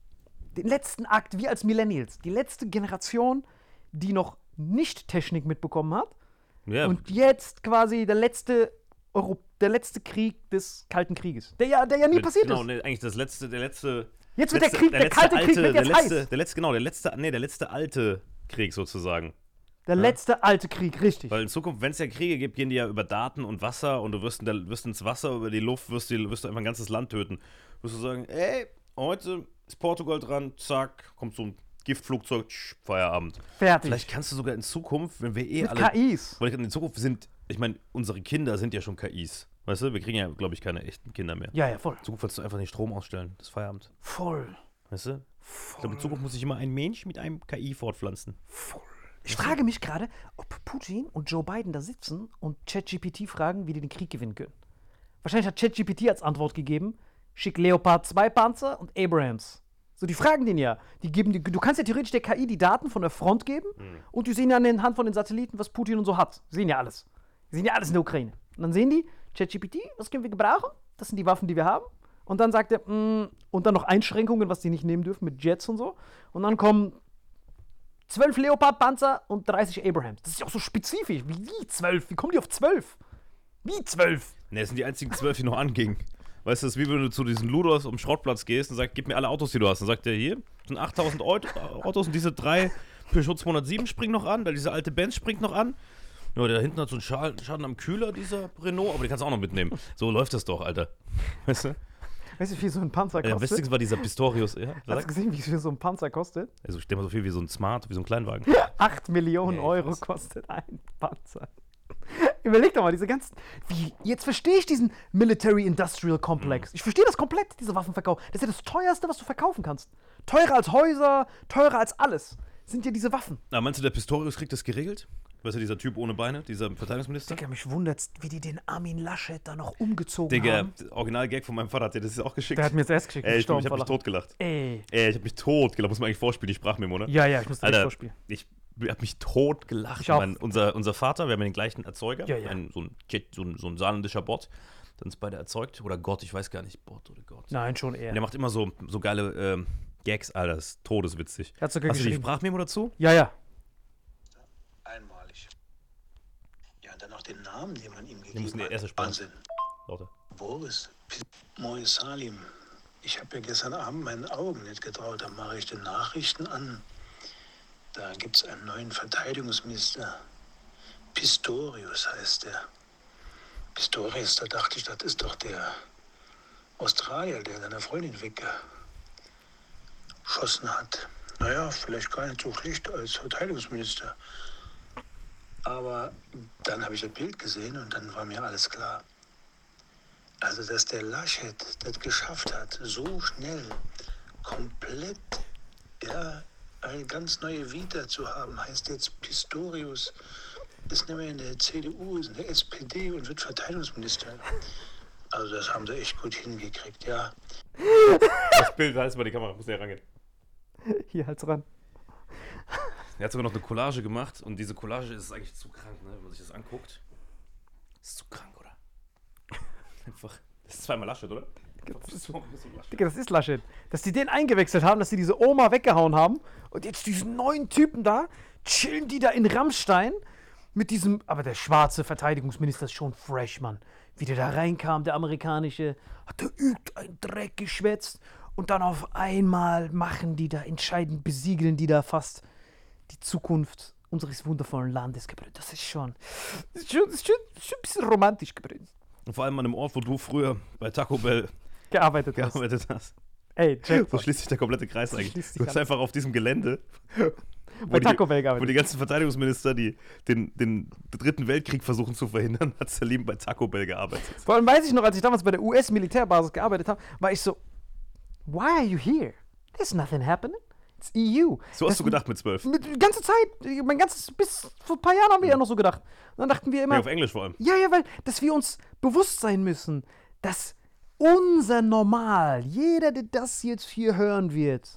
den letzten Akt, wir als Millennials, die letzte Generation, die noch nicht Technik mitbekommen hat Ja, und jetzt quasi der letzte Euro, der letzte Krieg des Kalten Krieges, der ja, der ja nie mit- passiert genau, ist. nee, eigentlich das letzte, der letzte. Jetzt wird letzte, der Krieg, der, letzte Kalte Krieg alte, wird der jetzt letzte, heiß. der letzte, genau, der letzte, nee, der letzte alte Krieg sozusagen. Der letzte alte Krieg, richtig. Weil in Zukunft, wenn es ja Kriege gibt, gehen die ja über Daten und Wasser und du wirst, in der, wirst ins Wasser, über die Luft, wirst, die, wirst du einfach ein ganzes Land töten. Wirst du sagen, ey, heute ist Portugal dran, zack, kommt so ein Giftflugzeug, tsch, Feierabend. Fertig. Vielleicht kannst du sogar in Zukunft, wenn wir eh Mit alle. K Is. Weil in Zukunft sind, ich meine, unsere Kinder sind ja schon K Is. Weißt du, wir kriegen ja, glaube ich, keine echten Kinder mehr. Ja, ja, voll. In Zukunft willst du einfach den Strom ausstellen, das ist Feierabend. Voll. Weißt du? Ich glaube, in Zukunft muss sich immer ein Mensch mit einem K I fortpflanzen. Voll. Ich frage mich gerade, ob Putin und Joe Biden da sitzen und ChatGPT fragen, wie die den Krieg gewinnen können. Wahrscheinlich hat ChatGPT als Antwort gegeben, schick Leopard zwei Panzer und Abrams. So, die fragen den ja. Die geben die, du kannst ja theoretisch der K I die Daten von der Front geben und die sehen ja anhand von den Satelliten, was Putin und so hat. Die sehen ja alles. Die sehen ja alles in der Ukraine. Und dann sehen die, ChatGPT, was können wir gebrauchen? Das sind die Waffen, die wir haben. Und dann sagt er, mm, und dann noch Einschränkungen, was die nicht nehmen dürfen mit Jets und so. Und dann kommen zwölf Leopard-Panzer und dreißig Abrahams. Das ist ja auch so spezifisch. Wie, wie zwölf? Wie kommen die auf zwölf? Wie zwölf? Ne, das sind die einzigen zwölf, die noch angingen. Weißt du, das ist wie wenn du zu diesen Ludos um den Schrottplatz gehst und sagst, gib mir alle Autos, die du hast. Dann sagt der, hier sind achttausend Autos und diese drei Peugeot zweihundertsieben springen noch an, weil diese alte Benz springt noch an. Ja, der da hinten hat so einen Schaden, Schaden am Kühler, dieser Renault, aber den kannst du auch noch mitnehmen. So läuft das doch, Alter. Weißt du? Weißt du, wie viel so ein Panzer Ja, kostet? wichtigste war dieser Pistorius. Ja, Hast du gesehen, wie viel so ein Panzer kostet? also ich stell mal so viel wie so ein Smart, wie so ein Kleinwagen. acht Millionen Ja, Euro was? kostet ein Panzer. Überleg doch mal, diese ganzen. Wie, jetzt verstehe ich diesen Military-Industrial Complex. Mhm. Ich verstehe das komplett, diese Waffenverkauf. Das ist ja das teuerste, was du verkaufen kannst. Teurer als Häuser, teurer als alles. Sind ja diese Waffen. Na, meinst du, der Pistorius kriegt das geregelt? Weißt du, dieser Typ ohne Beine, dieser Verteidigungsminister? Digga, mich wundert's, wie die den Armin Laschet da noch umgezogen Digga, haben. Original-Gag von meinem Vater, hat dir das auch geschickt? Der hat mir das erst geschickt. Ey, ich, gestorben ich hab vor mich Lachen. totgelacht. Ey. Ey, ich hab mich totgelacht. Muss man eigentlich vorspielen, die Sprachmemo, ne? Ja, ja, ich muss das Alter, vorspielen. ich hab mich totgelacht. Ich auch. Mein, unser, unser Vater, wir haben ja den gleichen Erzeuger, Ja, ja. Ein, so, ein, Jet- so, ein, so ein saarländischer Bot, der uns beide erzeugt. Oder Gott, ich weiß gar nicht, Bot oder Gott. Nein, schon Und eher. der macht immer so, so geile ähm, Gags, Alter, das ist todeswitzig. Er hat sogar Hast du die geschrieben. Sprachmemo dazu? Ja, ja. Einmalig. Ja, und dann noch den Namen, den man ihm müssen gegeben die hat. erste Sprache. Wahnsinn. Lauter. Boris Moin Salim. Ich habe ja gestern Abend meinen Augen nicht getraut. Da mache ich die Nachrichten an. Da gibt es einen neuen Verteidigungsminister. Pistorius heißt der. Pistorius, da dachte ich, das ist doch der Australier, der seine Freundin weggeschossen hat. Naja, vielleicht gar nicht so schlecht als Verteidigungsminister. Aber dann habe ich das Bild gesehen und dann war mir alles klar. Also, dass der Laschet das geschafft hat, so schnell, komplett, ja, eine ganz neue Vita zu haben, heißt jetzt Pistorius, ist nicht mehr in der C D U, ist in der S P D und wird Verteidigungsminister. Also, das haben sie echt gut hingekriegt, ja. Das Bild, da ist mal die Kamera, muss ja rangehen. Hier, halt's ran. Er hat sogar noch eine Collage gemacht und diese Collage ist eigentlich zu krank, ne? Wenn man sich das anguckt. Ist zu krank, oder? Einfach. Das ist zweimal Laschet, oder? Das ist, so Laschet. Digga, das ist Laschet. Dass die den eingewechselt haben, dass die diese Oma weggehauen haben und jetzt diesen neuen Typen da, chillen die da in Rammstein mit diesem, aber der schwarze Verteidigungsminister ist schon fresh, Mann. Wie der da reinkam, der amerikanische, hat der übt ein Dreck geschwätzt und dann auf einmal machen die da entscheidend, besiegeln die da fast die Zukunft unseres wundervollen Landes, gebrüder. Das ist schon, das ist schon, das ist schon, das ist schon ein bisschen romantisch, gebrüder. Und vor allem an einem Ort, wo du früher bei Taco Bell Gearbeitet hast. gearbeitet hast. Ey, So Jackpot. schließt sich der komplette Kreis So eigentlich. schließt sich Du hast alles. einfach auf diesem Gelände Bei die, Taco Bell wo gearbeitet. die ganzen Verteidigungsminister, die den, den dritten Weltkrieg versuchen zu verhindern, hat Salim bei Taco Bell gearbeitet. Vor allem weiß ich noch, als ich damals bei der U S-Militärbasis gearbeitet habe, war ich so, why are you here? There's nothing happening. It's E U. So hast das, du gedacht mit zwölf. Mit, die ganze Zeit, mein ganzes, bis vor ein paar Jahren haben wir ja noch so gedacht. Und dann dachten wir immer, Ja, auf Englisch vor allem. ja, ja, weil, dass wir uns bewusst sein müssen, dass unser Normal, jeder, der das jetzt hier hören wird,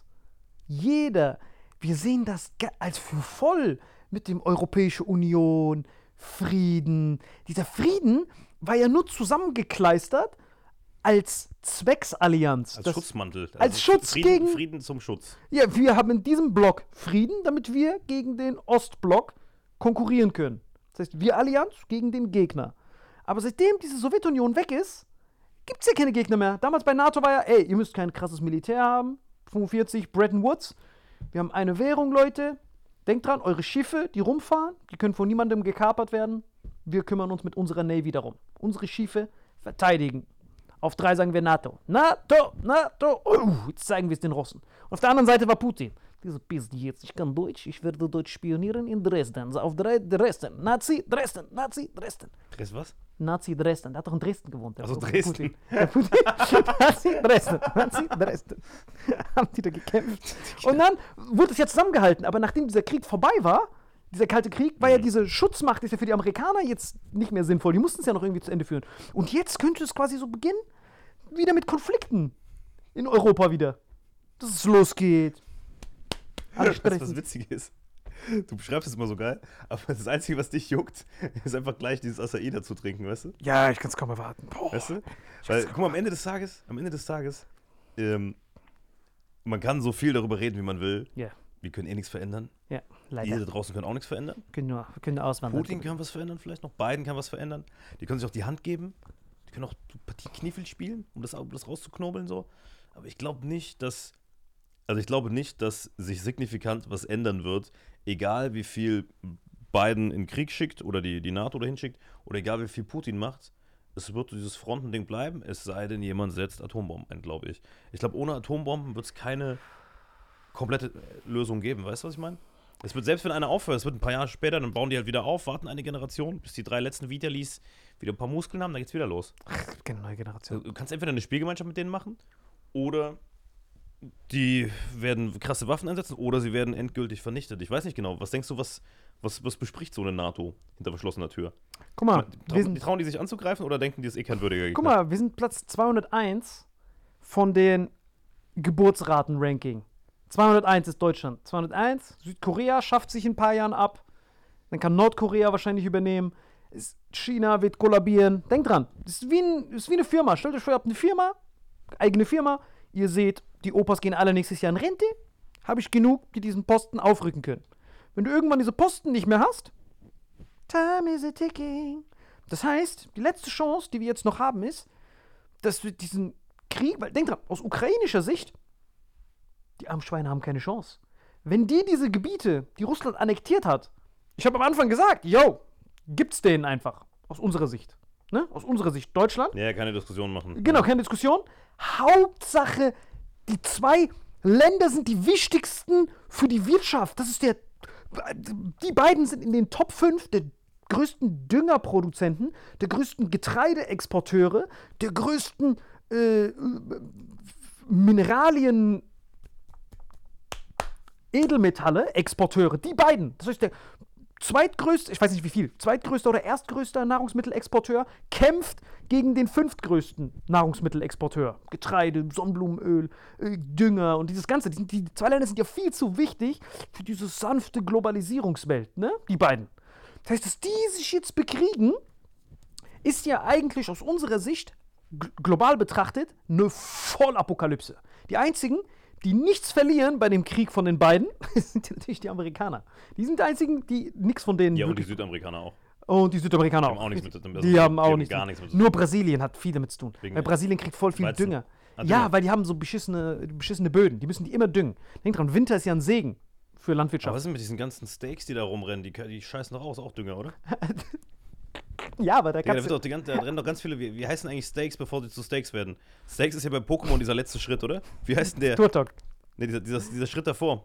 jeder, wir sehen das ge- als für voll mit dem Europäische Union, Frieden. Dieser Frieden war ja nur zusammengekleistert als Zwecksallianz. Als Das- Schutzmantel. als Schutz Frieden, gegen- Frieden zum Schutz. Ja, wir haben in diesem Block Frieden, damit wir gegen den Ostblock konkurrieren können. Das heißt, wir Allianz gegen den Gegner. Aber seitdem diese Sowjetunion weg ist, gibt es ja keine Gegner mehr. Damals bei NATO war ja, ey, ihr müsst kein krasses Militär haben. fünfundvierzig, Bretton Woods. Wir haben eine Währung, Leute. Denkt dran, eure Schiffe, die rumfahren, die können von niemandem gekapert werden. Wir kümmern uns mit unserer Navy darum. Unsere Schiffe verteidigen. Auf drei sagen wir NATO. NATO, NATO. Oh, jetzt zeigen wir es den Russen. Und auf der anderen Seite war Putin. Diese Piste jetzt, ich kann Deutsch, ich werde Deutsch spionieren in Dresden. So, auf drei, Dresden. Nazi, Dresden, Nazi, Dresden. Chris, was? Nazi Dresden. Der hat doch in Dresden gewohnt. Der Ach so, Putin. Dresden. Der Putin. Nazi Dresden. Nazi Dresden. Haben die da gekämpft. Und dann wurde es ja zusammengehalten. Aber nachdem dieser Krieg vorbei war, dieser Kalte Krieg, war ja diese Schutzmacht, ist ja für die Amerikaner jetzt nicht mehr sinnvoll. Die mussten es ja noch irgendwie zu Ende führen. Und jetzt könnte es quasi so beginnen, wieder mit Konflikten in Europa wieder. Dass es losgeht. Alle Weißt du, was stressen. witzig ist? Du beschreibst es immer so geil, aber das Einzige, was dich juckt, ist einfach gleich dieses Asaida zu trinken, weißt du? Ja, ich kann es kaum erwarten. Boah. Weißt du? Weil, guck mal, am Ende des Tages, am Ende des Tages, ähm, man kann so viel darüber reden, wie man will. Ja, Wir können eh nichts verändern. ja, Ihr leider. da draußen können auch nichts verändern. Wir können nur, wir können nur auswandern. Putin kann was verändern vielleicht noch. Biden kann was verändern. Die können sich auch die Hand geben. Die können auch die Partie Kniffel spielen, um das, um das rauszuknobeln so. Aber ich glaube nicht, dass also ich glaube nicht, dass sich signifikant was ändern wird, egal wie viel Biden in den Krieg schickt oder die, die NATO dahin schickt oder egal wie viel Putin macht. Es wird dieses Frontending bleiben, es sei denn, jemand setzt Atombomben ein, glaube ich. Ich glaube, ohne Atombomben wird es keine komplette Lösung geben. Weißt du, was ich meine? Es wird, selbst wenn einer aufhört, es wird ein paar Jahre später, dann bauen die halt wieder auf, warten eine Generation, bis die drei letzten Vitalis wieder ein paar Muskeln haben, dann geht's wieder los. Keine neue Generation. Du kannst entweder eine Spielgemeinschaft mit denen machen oder die werden krasse Waffen einsetzen oder sie werden endgültig vernichtet. Ich weiß nicht genau. Was denkst du, was, was, was bespricht so eine NATO hinter verschlossener Tür? Guck mal, Die wir trauen, sind, die trauen die sich anzugreifen oder denken die, ist eh kein würdiger Gegner? guck mal, wir sind Platz zweihunderteins von den Geburtsraten-Ranking. zweihunderteins ist Deutschland. zweihunderteins, Südkorea schafft sich in ein paar Jahren ab. Dann kann Nordkorea wahrscheinlich übernehmen. Es- China wird kollabieren. Denkt dran, das ist wie, ein, das ist wie eine Firma. Stellt euch vor, ihr habt eine Firma, eigene Firma. Ihr seht, die Opas gehen alle nächstes Jahr in Rente. Habe ich genug, die diesen Posten aufrücken können. Wenn du irgendwann diese Posten nicht mehr hast, time is a ticking. Das heißt, die letzte Chance, die wir jetzt noch haben, ist, dass wir diesen Krieg, weil denkt dran, aus ukrainischer Sicht, die armen Schweine haben keine Chance. Wenn die diese Gebiete, die Russland annektiert hat, ich habe am Anfang gesagt, yo, gibt's denen einfach, aus unserer Sicht. Ne? Aus unserer Sicht Deutschland. Ja, keine Diskussion machen. Genau, keine Diskussion. Hauptsache, die zwei Länder sind die wichtigsten für die Wirtschaft. Das ist der. Die beiden sind in den Top fünf der größten Düngerproduzenten, der größten Getreideexporteure, der größten äh, Mineralien. Edelmetalle-Exporteure, die beiden. Das heißt, der zweitgrößte, ich weiß nicht wie viel, zweitgrößter oder erstgrößter Nahrungsmittelexporteur kämpft gegen den fünftgrößten Nahrungsmittelexporteur. Getreide, Sonnenblumenöl, äh, Dünger und dieses Ganze. Die, sind, die zwei Länder sind ja viel zu wichtig für diese sanfte Globalisierungswelt, ne? Die beiden. Das heißt, dass die sich jetzt bekriegen, ist ja eigentlich aus unserer Sicht g- global betrachtet eine Vollapokalypse. Die einzigen, die nichts verlieren bei dem Krieg von den beiden, sind natürlich die Amerikaner. Die sind die einzigen, die nichts von denen Ja, und die wirklich- Südamerikaner auch. Und die Südamerikaner Die auch. haben auch nichts mit- also die haben die auch haben nichts gar mit- nichts mit zu Nur tun. Brasilien hat viel damit zu tun. Wegen- Weil Brasilien kriegt voll viel Weizen. Dünger. Ah, Ja, Dünger. weil die haben so beschissene, beschissene Böden. Die müssen die immer düngen. Denk dran, Winter ist ja ein Segen für Aber Landwirtschaft. was ist denn mit diesen ganzen Steaks, die da rumrennen? Die, die scheißen doch aus, auch Dünger, oder? Ja, aber da Ja, da, kannst wird du... doch die ganze, da rennen doch ganz viele. Wie, wie heißen eigentlich Steaks, bevor sie zu Steaks werden? Steaks ist ja bei Pokémon dieser letzte Schritt, oder? Wie heißt denn der? Turtok. Ne, dieser, dieser, dieser Schritt davor.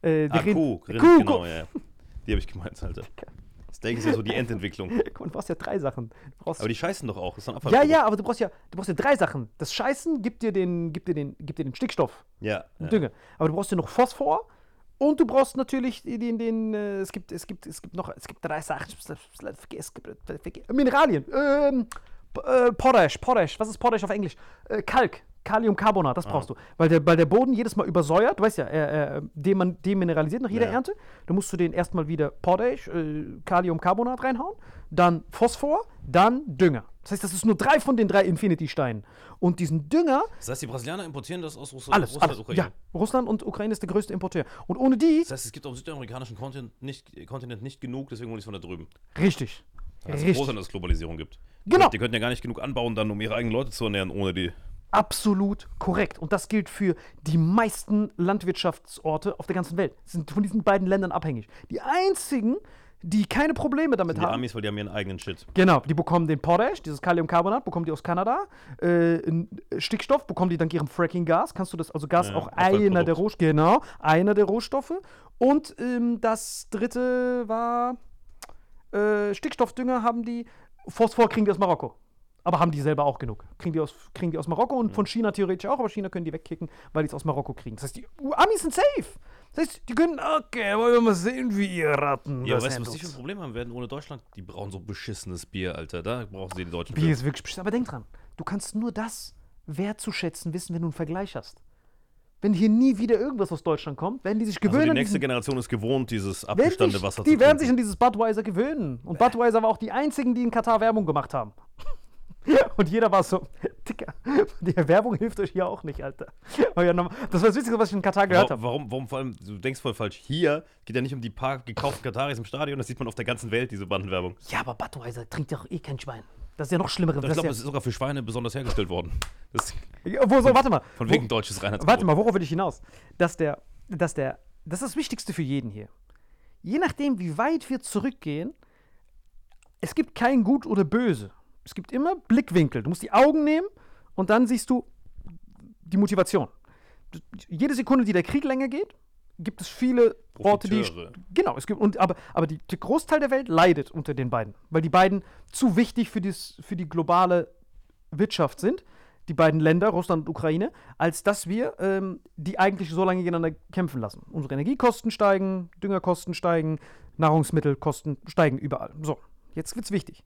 Äh, Ah, die Kuh, Kuh, Rind, Kuh, genau, Kuh. ja. Die habe ich gemeint, Alter. Steak ist ja so die Endentwicklung. Guck mal, du brauchst ja drei Sachen. Du brauchst Aber die scheißen doch auch. Das ist ein ja, Abfallprodukt. ja, aber du brauchst ja, du brauchst ja drei Sachen. Das Scheißen gibt dir den, gibt dir den, gibt dir den Stickstoff, Ja. den ja. Dünger. Aber du brauchst ja noch Phosphor und du brauchst natürlich den, den, äh, es gibt, es gibt, es gibt noch, es gibt drei Sachen. Es gibt Mineralien. Ähm, P- äh, Potash, Potash. Was ist Potash auf Englisch? Äh, Kalk. Kaliumcarbonat, das brauchst du. Weil der, weil der Boden jedes Mal übersäuert, du weißt ja, er, er deman- demineralisiert nach jeder Ja. Ernte. Da musst du den erstmal wieder Potash, äh, Kaliumcarbonat reinhauen, dann Phosphor, dann Dünger. Das heißt, das ist nur drei von den drei Infinity-Steinen. Und diesen Dünger, Das heißt, die Brasilianer importieren das aus Russland, alles, Russland alles. Ukraine. Ja, Russland und Ukraine ist der größte Importeur. Und ohne die, Das heißt, es gibt auf dem südamerikanischen Kontinent nicht, Kontinent nicht genug, deswegen holen die es von da drüben. richtig. Das ist Richtig. groß, dass es Globalisierung gibt. Die Genau. könnt- Die könnten ja gar nicht genug anbauen, dann, um ihre eigenen Leute zu ernähren, ohne die. Absolut korrekt. Und das gilt für die meisten Landwirtschaftsorte auf der ganzen Welt. Sind von diesen beiden Ländern abhängig. Die einzigen, die keine Probleme damit Die haben. Amis, weil die haben ihren eigenen Shit. Genau, die bekommen den Potash, dieses Kaliumcarbonat, bekommen die aus Kanada. Äh, n- Stickstoff bekommen die dank ihrem Fracking-Gas. Kannst du das, also Gas Ja, auch Abfallprodukt. einer der Rohstoffe, genau, einer der Rohstoffe. Und ähm, das dritte war äh, Stickstoffdünger haben die, Phosphor kriegen die aus Marokko. Aber haben die selber auch genug. Kriegen die aus, kriegen die aus Marokko und von China theoretisch auch, aber China können die wegkicken, weil die es aus Marokko kriegen. Das heißt, die Amis sind safe. Das heißt, die können, okay, wollen wir mal sehen, wie ihr Ratten Ja, das weißt du, was die handelt. für ein Problem haben werden ohne Deutschland? Die brauchen so beschissenes Bier, Alter. Da brauchen sie die Deutschen. Bier für. ist wirklich bestimmt. Aber denk dran, du kannst nur das wertzuschätzen wissen, wenn du einen Vergleich hast. Wenn hier nie wieder irgendwas aus Deutschland kommt, werden die sich Also gewöhnen. die an nächste diesen- Generation ist gewohnt, dieses werden abgestandene sich, Wasser die zu werden sich trinken. an dieses Budweiser gewöhnen. Und Budweiser war auch die einzigen, die in Katar Werbung gemacht haben. Und jeder war so, Dicker, die Werbung hilft euch hier auch nicht, Alter. Euer Nom- Das war das Wichtigste, was ich in Katar gehört Warum, habe. warum, warum vor allem, du denkst voll falsch, hier geht ja nicht um die paar gekauften Kataris im Stadion, das sieht man auf der ganzen Welt, diese Bandenwerbung. Ja, aber Budweiser trinkt ja auch eh kein Schwein. Das ist ja noch schlimmer. Ich Das glaube, ist es ist sogar für Schweine besonders hergestellt worden. Das ja, wo, so, warte mal. von Wo- wegen deutsches Reinheitsgebot. Warte mal, worauf will ich hinaus? Dass der, dass der, das ist das Wichtigste für jeden hier. Je nachdem, wie weit wir zurückgehen, es gibt kein Gut oder Böse. Es gibt immer Blickwinkel. Du musst die Augen nehmen und dann siehst du die Motivation. Du- Jede Sekunde, die der Krieg länger geht, gibt es viele Orte, die. Profiteure. Genau, es gibt, und, aber, aber die, der Großteil der Welt leidet unter den beiden, weil die beiden zu wichtig für, dies, für die globale Wirtschaft sind, die beiden Länder, Russland und Ukraine, als dass wir ähm, die eigentlich so lange gegeneinander kämpfen lassen. Unsere Energiekosten steigen, Düngerkosten steigen, Nahrungsmittelkosten steigen überall. So, jetzt wird's wichtig.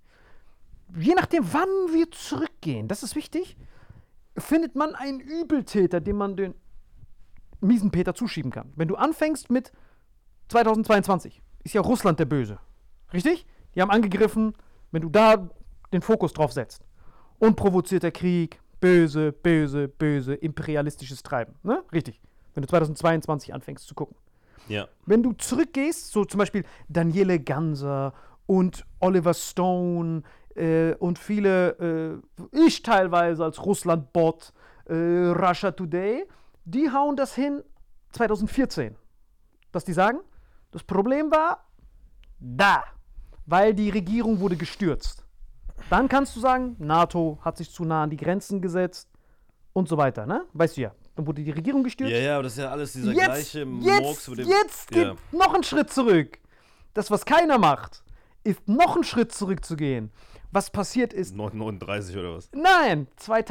Je nachdem, wann wir zurückgehen, das ist wichtig, findet man einen Übeltäter, dem man den miesen Peter zuschieben kann. Wenn du anfängst mit zweitausendzweiundzwanzig, ist ja Russland der Böse. Richtig? Die haben angegriffen, wenn du da den Fokus drauf setzt. Unprovozierter Krieg, böse, böse, böse, imperialistisches Treiben. Ne? Richtig. Wenn du zweitausendzweiundzwanzig anfängst zu gucken. Ja. Wenn du zurückgehst, so zum Beispiel Daniele Ganser und Oliver Stone äh, und viele, äh, ich teilweise als Russland-Bot, äh, Russia Today, die hauen das hin zweitausendvierzehn. Dass die sagen, das Problem war da, weil die Regierung wurde gestürzt. Dann kannst du sagen, NATO hat sich zu nah an die Grenzen gesetzt und so weiter, ne? Weißt du ja. Dann wurde die Regierung gestürzt. Ja, ja, aber das ist ja alles dieser Jetzt, gleiche jetzt, Murks über den. jetzt ja. geht noch einen Schritt zurück. Das, was keiner macht, ist noch einen Schritt zurückzugehen. Was passiert ist, neunzehnhundertneununddreißig oder was? nein,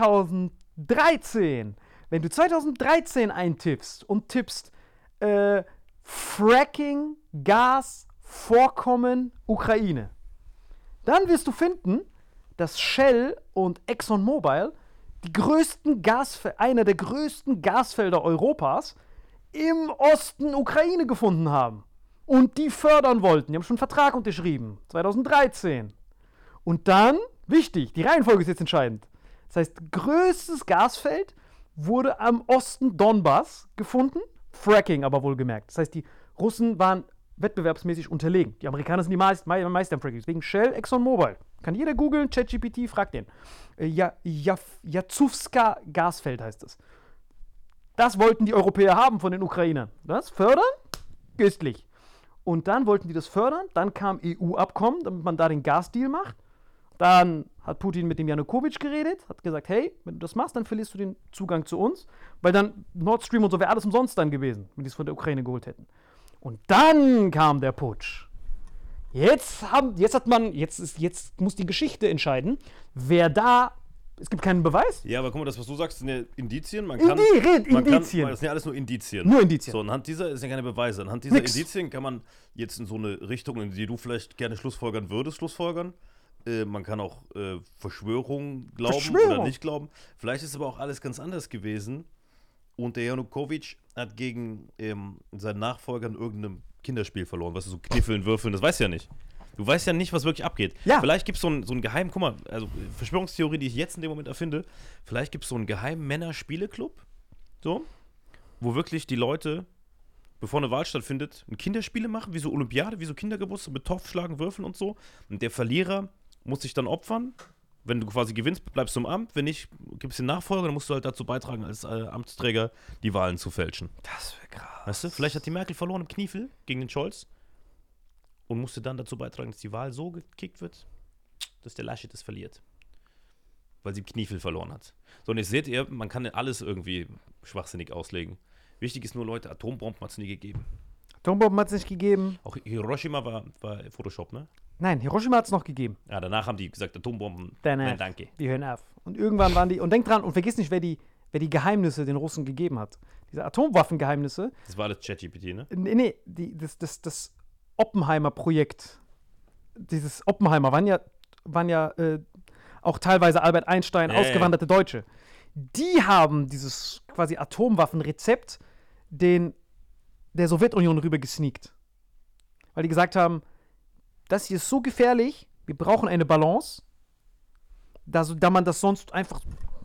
zweitausenddreizehn. Wenn du zweitausenddreizehn eintippst und tippst äh, Fracking, Gas, Vorkommen, Ukraine, dann wirst du finden, dass Shell und ExxonMobil die größten Gasfe- einer der größten Gasfelder Europas im Osten Ukraine gefunden haben. Und die fördern wollten. Die haben schon einen Vertrag unterschrieben. zweitausenddreizehn. Und dann, wichtig, die Reihenfolge ist jetzt entscheidend. Das heißt, größtes Gasfeld wurde am Osten Donbass gefunden. Fracking aber wohlgemerkt. Das heißt, die Russen waren wettbewerbsmäßig unterlegen. Die Amerikaner sind die meist, Me Meister im Fracking. Deswegen Shell, ExxonMobil. Kann jeder googeln, ChatGPT, fragt den. Äh, ja, ja, Jazowska Gasfeld heißt es. Das wollten die Europäer haben von den Ukrainern. Das fördern? Köstlich. Und dann wollten die das fördern. Dann kam E U-Abkommen, damit man da den Gasdeal macht. Dann hat Putin mit dem Janukowitsch geredet, hat gesagt, hey, wenn du das machst, dann verlierst du den Zugang zu uns. Weil dann Nord Stream und so wäre alles umsonst dann gewesen, wenn die es von der Ukraine geholt hätten. Und dann kam der Putsch. Jetzt, haben, jetzt hat man, jetzt, ist, jetzt muss die Geschichte entscheiden, wer da, es gibt keinen Beweis. Ja, aber guck mal, das, was du sagst, sind ja Indizien. Man kann, Indi, red, man Indizien. Kann, das sind ja alles nur Indizien. Nur Indizien. So, anhand dieser, das sind ja keine Beweise, anhand dieser Nix. Indizien kann man jetzt in so eine Richtung, in die du vielleicht gerne schlussfolgern würdest, schlussfolgern. Äh, man kann auch äh, Verschwörungen glauben Verschwörung. oder nicht glauben. Vielleicht ist aber auch alles ganz anders gewesen. Und der Janukowitsch hat gegen ähm, seinen Nachfolger in irgendeinem Kinderspiel verloren. Was ist so Kniffeln, Würfeln, das weißt du ja nicht. Du weißt ja nicht, was wirklich abgeht. Ja. Vielleicht gibt es so einen so einen geheimen, guck mal, also Verschwörungstheorie, die ich jetzt in dem Moment erfinde, vielleicht gibt es so einen geheimen Männer-Spiele-Club, so, wo wirklich die Leute, bevor eine Wahl stattfindet, ein Kinderspiele machen, wie so Olympiade, wie so Kindergeburtstag mit Topf, Schlagen, Würfeln und so. Und der Verlierer muss sich dann opfern. Wenn du quasi gewinnst, bleibst du im Amt. Wenn nicht, gibt es den Nachfolger, dann musst du halt dazu beitragen, als äh, Amtsträger die Wahlen zu fälschen. Das wäre krass. Weißt du, vielleicht hat die Merkel verloren im Kniefel gegen den Scholz und musste dann dazu beitragen, dass die Wahl so gekickt wird, dass der Laschet es verliert. Weil sie im Kniefel verloren hat. So, und jetzt seht ihr, man kann alles irgendwie schwachsinnig auslegen. Wichtig ist nur, Leute, Atombomben hat es nie gegeben. Atombomben hat es nicht gegeben. Auch Hiroshima war, war Photoshop, ne? Nein, Hiroshima hat es noch gegeben. Ja, danach haben die gesagt, Atombomben, Danach. nein, danke. Die hören auf. Und irgendwann waren die, und denk dran, und vergiss nicht, wer die, wer die Geheimnisse den Russen gegeben hat. Diese Atomwaffengeheimnisse. Das war alles ChatGPT, ne? Nee, nee, die, das, das, das Oppenheimer-Projekt. Dieses Oppenheimer waren ja, waren ja äh, auch teilweise Albert Einstein, Ja, ausgewanderte Deutsche. Die haben dieses quasi Atomwaffenrezept den, der Sowjetunion rüber gesneakt. Weil die gesagt haben, das hier ist so gefährlich, wir brauchen eine Balance, da, so, da man das sonst einfach...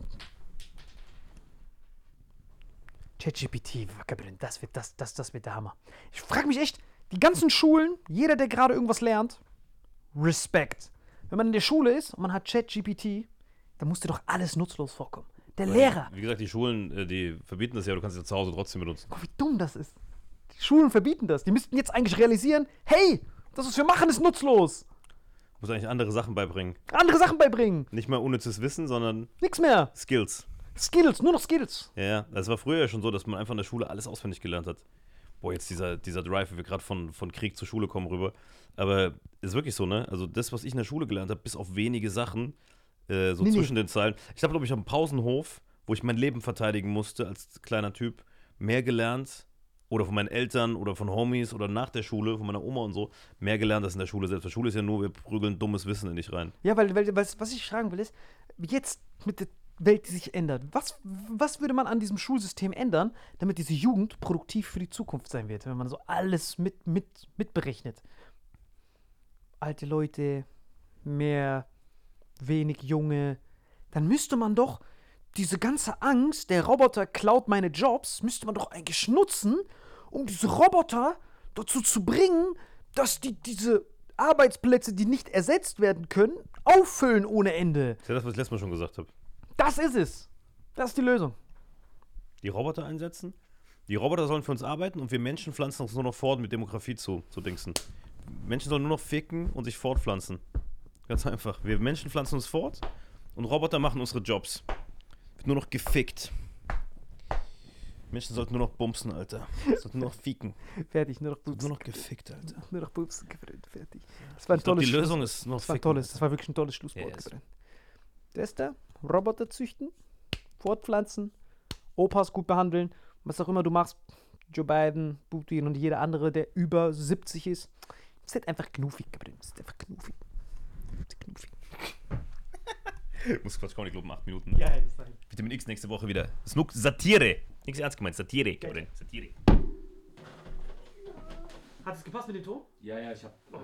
ChatGPT, das wird, das, das, das wird der Hammer. Ich frage mich echt, die ganzen Schulen, jeder, der gerade irgendwas lernt, Respekt. Wenn man in der Schule ist und man hat ChatGPT, dann muss dir doch alles nutzlos vorkommen. Der Lehrer. Wie gesagt, die Schulen, äh, die verbieten das ja, du kannst es ja zu Hause trotzdem benutzen. Guck, wie dumm das ist. Die Schulen verbieten das. Die müssten jetzt eigentlich realisieren, hey, das, was wir machen, ist nutzlos. Muss eigentlich andere Sachen beibringen. Andere Sachen beibringen. Nicht mal unnützes Wissen, sondern Nix mehr. Skills. Skills, nur noch Skills. Ja, ja. Das war früher ja schon so, dass man einfach in der Schule alles auswendig gelernt hat. Boah, jetzt dieser, dieser Drive, wie wir gerade von, von Krieg zur Schule kommen rüber. Aber ist wirklich so, ne? Also das, was ich in der Schule gelernt habe, bis auf wenige Sachen, äh, so Nee, nee. zwischen den Zeilen. Ich habe, glaube ich, am Pausenhof, wo ich mein Leben verteidigen musste als kleiner Typ, mehr gelernt, oder von meinen Eltern oder von Homies oder nach der Schule, von meiner Oma und so, mehr gelernt als in der Schule selbst. Die Schule ist ja nur, wir prügeln dummes Wissen in dich rein. Ja, weil, weil was, was ich fragen will, ist, jetzt mit der Welt, die sich ändert, was, was würde man an diesem Schulsystem ändern, damit diese Jugend produktiv für die Zukunft sein wird, wenn man so alles mit, mit, mitberechnet? Alte Leute, mehr, wenig Junge, dann müsste man doch diese ganze Angst, der Roboter klaut meine Jobs, müsste man doch eigentlich nutzen, um diese Roboter dazu zu bringen, dass die diese Arbeitsplätze, die nicht ersetzt werden können, auffüllen ohne Ende. Das ist ja das, was ich letztes Mal schon gesagt habe. Das ist es. Das ist die Lösung. Die Roboter einsetzen. Die Roboter sollen für uns arbeiten und wir Menschen pflanzen uns nur noch fort, mit Demografie zu, zu dingsen. Menschen sollen nur noch ficken und sich fortpflanzen. Ganz einfach. Wir Menschen pflanzen uns fort und Roboter machen unsere Jobs. Wird nur noch gefickt. Menschen sollten nur noch bumsen, Alter. Sollten nur noch ficken. Fertig, nur noch Nur Bubsen. noch gefickt, Alter. Nur noch Bubsen, fertig. Das war ein Ich glaub, tolles die Schluss- Lösung ist noch Das war ein ficken. tolles, das war wirklich ein tolles Schlusswort. Yes. Gabriel. Das ist da, Roboter züchten, fortpflanzen, Opas gut behandeln, was auch immer du machst, Joe Biden, Putin und jeder andere, der über siebzig ist. Das ist halt einfach knuffig, Gabriel. Das ist einfach knuffig. Das ist knuffig. Muss Quatsch Comedy Club in acht Minuten. Ja, das ist Vitamin X nächste Woche wieder. Snook Satire. Nichts ernst gemeint. Satire, Gabriel. Satire. Hat es gepasst mit dem Ton? Ja, ja, ich hab. Oh,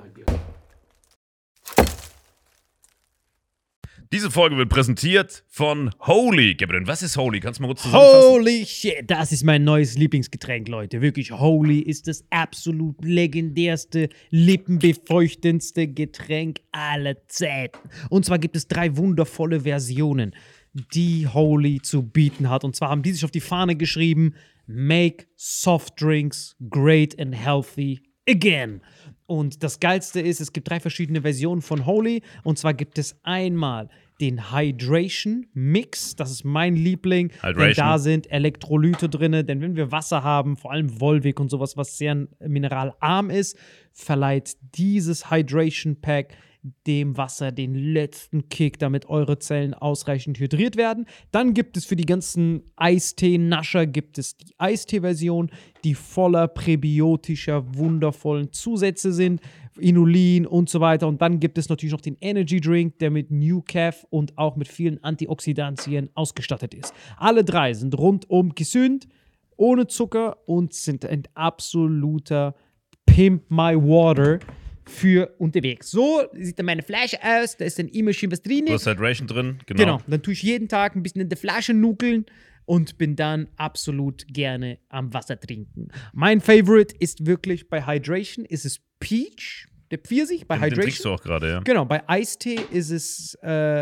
Diese Folge wird präsentiert von Holy. Gabriel, was ist Holy? Kannst du mal kurz zusammenfassen? Holy shit, das ist mein neues Lieblingsgetränk, Leute. Wirklich, Holy ist das absolut legendärste, lippenbefeuchtendste Getränk aller Zeiten. Und zwar gibt es drei wundervolle Versionen, die Holy zu bieten hat. Und zwar haben die sich auf die Fahne geschrieben: Make soft drinks great and healthy again. Und das Geilste ist, es gibt drei verschiedene Versionen von Holy. Und zwar gibt es einmal den Hydration Mix. Das ist mein Liebling. Denn Hydration. da sind Elektrolyte drin. Denn wenn wir Wasser haben, vor allem Volvic und sowas, was sehr mineralarm ist, verleiht dieses Hydration Pack dem Wasser den letzten Kick, damit eure Zellen ausreichend hydriert werden. Dann gibt es für die ganzen Eistee-Nascher gibt es die Eistee-Version, die voller präbiotischer, wundervollen Zusätze sind, Inulin und so weiter. Und dann gibt es natürlich noch den Energy Drink, der mit New Calf und auch mit vielen Antioxidantien ausgestattet ist. Alle drei sind rundum gesund, ohne Zucker und sind ein absoluter Pimp My Water für unterwegs. So sieht dann meine Flasche aus, da ist dann immer schön was drin. Du hast Hydration drin, genau. Genau, dann tue ich jeden Tag ein bisschen in der Flasche nuckeln und bin dann absolut gerne am Wasser trinken. Mein Favorite ist wirklich bei Hydration, ist es Peach, der Pfirsich, bei Den, den trinkst Hydration. du auch gerade, ja. Genau, bei Eistee ist es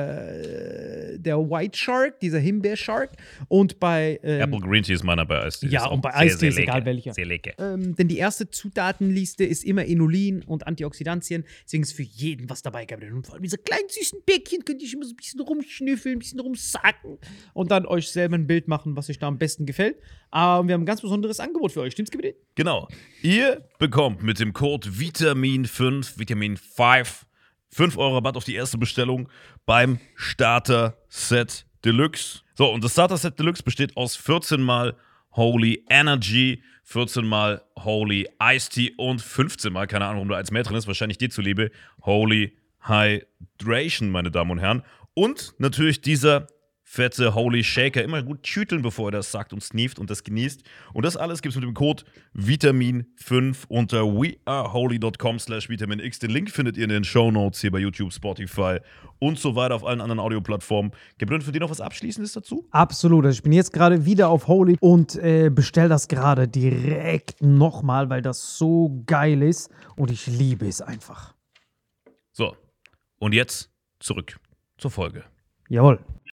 äh, der White Shark, dieser Himbeer-Shark. Und bei ähm, Apple Green Tea ist meiner bei Eistee. Ja, Ist und auch bei sehr, Eistee sehr ist egal lecker. welcher. Sehr lecker. Ähm, denn die erste Zutatenliste ist immer Inulin und Antioxidantien. Deswegen ist für jeden was dabei gehabt. Und vor allem diese kleinen süßen Bäckchen könnt ihr immer so ein bisschen rumschnüffeln, ein bisschen rumsacken und dann euch selber ein Bild machen, was euch da am besten gefällt. Aber wir haben ein ganz besonderes Angebot für euch. Stimmt's, Gebiet? Genau. Ihr bekommt mit dem Code Vitamin fünf, Vitamin fünf, fünf Euro Rabatt auf die erste Bestellung beim Starter Set Deluxe. So, und das Starter Set Deluxe besteht aus vierzehn mal Holy Energy, vierzehn mal Holy Iced Tea und fünfzehn mal, keine Ahnung, warum da eins mehr drin ist, wahrscheinlich dir zuliebe, Holy Hydration, meine Damen und Herren. Und natürlich dieser fette Holy Shaker. Immer gut schütteln, bevor er das sagt und sneeft und das genießt. Und das alles gibt es mit dem Code Vitamin fünf unter weareholy.com slash vitaminx. Den Link findet ihr in den Shownotes hier bei YouTube, Spotify und so weiter auf allen anderen Audioplattformen. Gabriel, für dich noch was Abschließendes dazu? Absolut. Also ich bin jetzt gerade wieder auf Holy und äh, bestell das gerade direkt nochmal, weil das so geil ist und ich liebe es einfach. So, und jetzt zurück zur Folge. Jawohl.